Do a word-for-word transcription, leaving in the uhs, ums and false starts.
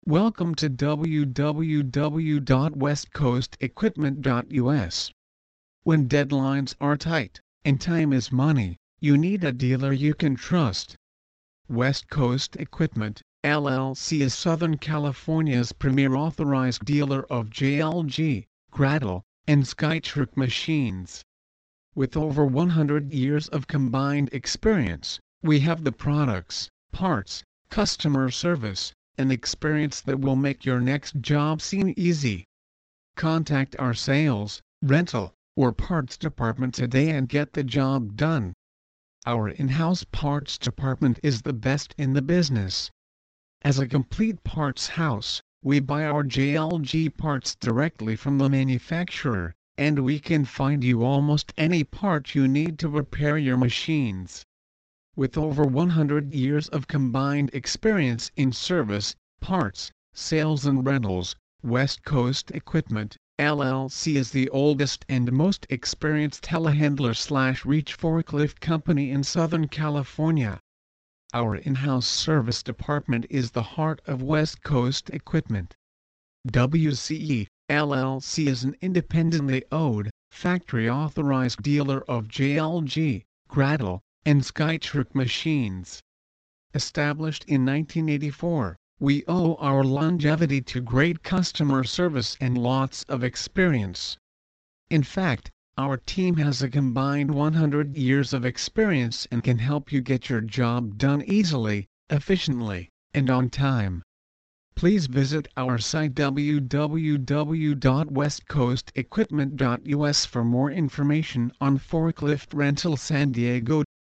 Welcome to w w w dot west coast equipment dot u s. When deadlines are tight, and time is money, you need a dealer you can trust. West Coast Equipment, L L C is Southern California's premier authorized dealer of J L G, Gradle, and Skytruck machines. With over one hundred years of combined experience, we have the products, parts, customer service, and experience that will make your next job seem easy. Contact our sales, rental, or parts department today and get the job done. Our in-house parts department is the best in the business. As a complete parts house, we buy our J L G parts directly from the manufacturer, and we can find you almost any part you need to repair your machines. With over one hundred years of combined experience in service, parts, sales and rentals, West Coast Equipment, L L C is the oldest and most experienced telehandler slash reach forklift company in Southern California. Our in-house service department is the heart of West Coast Equipment. W C E, L L C is an independently owned, factory-authorized dealer of J L G, Gradle, and Skytruck machines. Established in nineteen eighty-four, we owe our longevity to great customer service and lots of experience. In fact, our team has a combined one hundred years of experience and can help you get your job done easily, efficiently, and on time. Please visit our site w w w dot west coast equipment dot u s for more information on forklift rental San Diego.